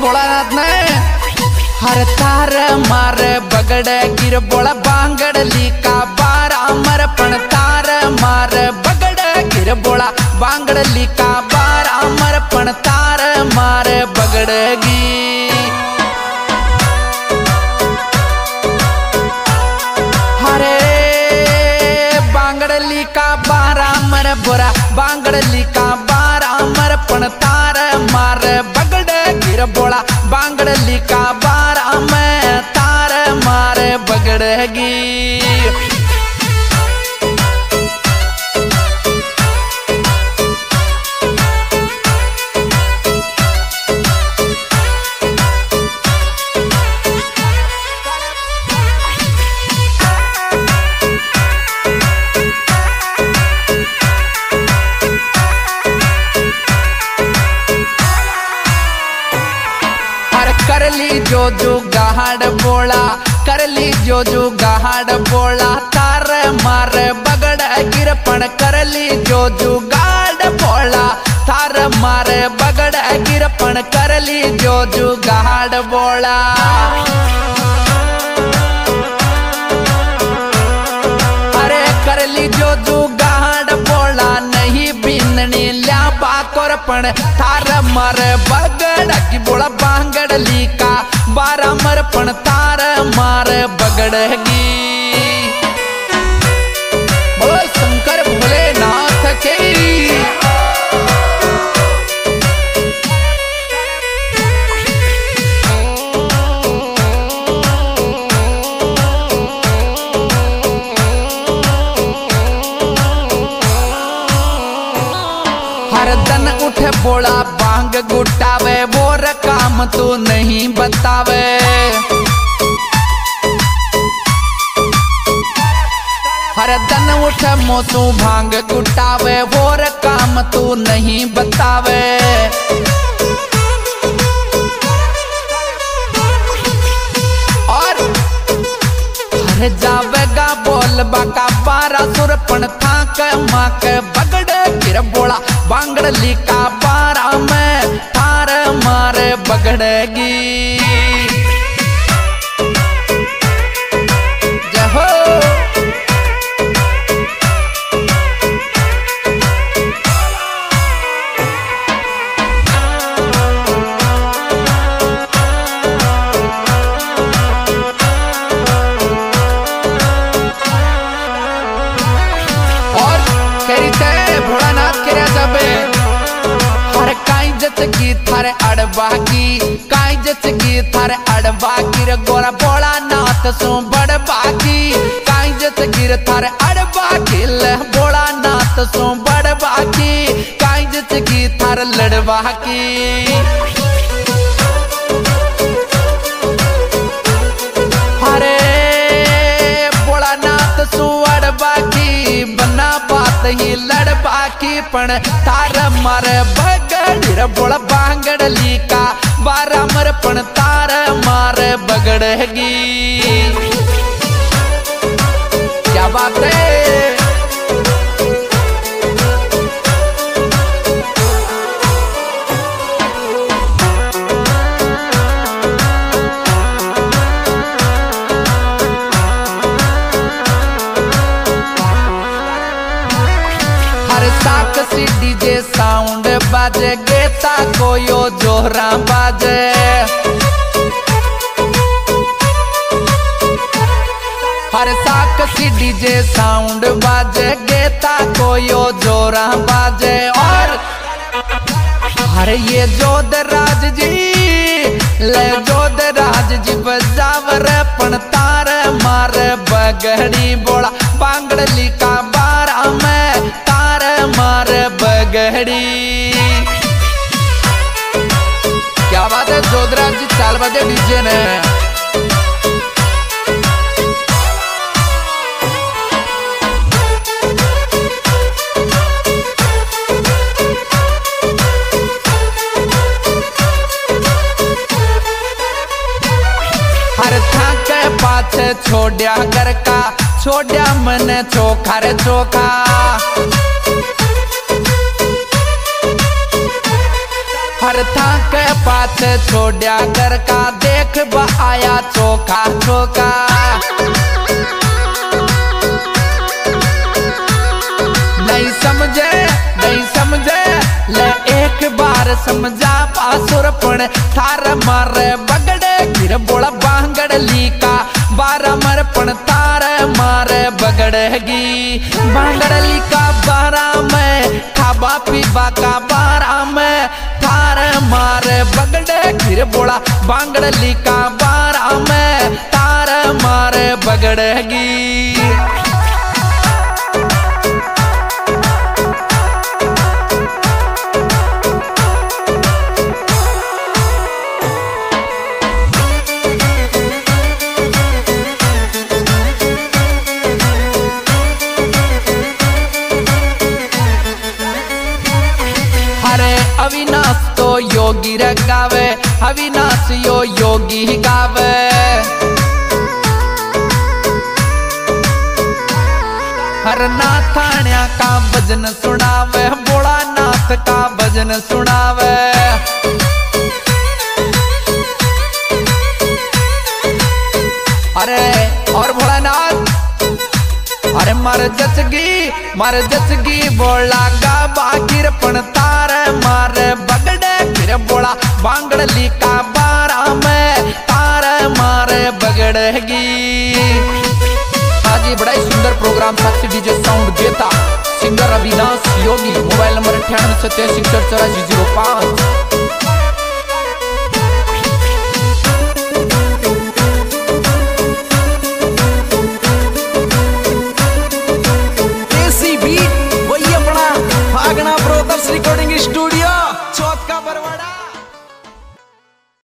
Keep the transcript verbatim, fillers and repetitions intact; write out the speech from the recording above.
भोलानाथ ने हर तार मार बगड़ गिर बोला बांगड़ली का बार अमर पण तार मार बगड़ गिर बोला बांगड़ली का बार अमर पण तार मार बगड़गी हरे बांगड़ली का बार अमर बोरा बांगड़ली का बार अमर पण तार मार बगड़ गिर बोला बांगड़ली का बार अमर तार मार बगड़गी करली जो जो गाहड़ बोला करली जो जो गाहड़ बोला तार मार बगड़ गिरपण करली जो जो गाहड़ बोला तार मार बगड़ गिरपण करली जो जो गाहड़ बोला अरे करली जो जो गाहड़ बोला नहीं बिननी ल्या बाकोर पण तार मार बगड़ की बोला बांगड़ली का बारा मर पण तार मार बगड़गी बोलो शंकर भोलेनाथ के हर दन उठे बोला बांग गुटावे बोर काम तू नहीं बतावे हर दन उठे मोसू भांग गुटावे बोर काम तू नहीं बतावे और हर जावेगा बोल बाका बारा सुर पण थाक माक बगड़ गिर बोला बांगड़ली का बारा में तार मार बगड़गी जय हो और कहते भोलानाथ के जाबे हर काई जचगी थारे अड़बा की काई जचगी थारे अड़बा की रे गोरा बोला नाथ सो बड़बा की काई जचगी थारे अड़बा की ले बोला नाथ सो बड़बा की काई जचगी थारे लड़बा की हरे बोला नाथ सो अड़बा की बना बात ही लड़बा की पण तार मार बगड़ बोला बांगड़ली का बारा मर पण तार मार बगड़गी क्या बात है सी डीजे साउंड बाजे गेता कोयो जोहरा बाजे हर साक सी डीजे साउंड बाजे गेता कोयो जोरा बाजे और हर ये जोधराज जी ले जोधराज जी बजावर पण तार मार बगड़ी बोला बांगड़ली का बारा में तार मार बगड़ी क्या बात है जोधराज जी चाल बजे डीजे ने हर थाक पाछे छोड़िया घर का छोड़िया मन चोखा रे चोखा हर था के पास छोड़ा कर का देख बा आया चोखा चोखा। नहीं समझे नहीं समझे ले एक बार समझा पासुर पण थार मारे बगड़े गिर बोला बांगड़ली का बारा मर पण तार मारे बगड़ेगी बांगड़ली का बारा में खाबा पीबा का बारा में थार मारे बगड़े गिर बोला बांगड़ली का बारा में तार मारे बगड़ेगी। अविनाश तो योगी रे गावे अविनाश यो योगी गावे। हर नाथाण्या का भजन सुनावे बोला नाथ का भजन सुनावे। अरे और भोलानाथ अरे मर जचगी मर जचगी बोला गा बागिर पण तार मारे बगड़े फिर बोला बांगड़ली का बारा में तार मारे बगड़ेगी। आज ये बड़ा ही सुंदर प्रोग्राम साक्षी डीजे साउंड देता singer Avinash Yogi. Mobile number अठानवे सत्तासी इकसठ चौरासी जीरो पाँच। Recording studio.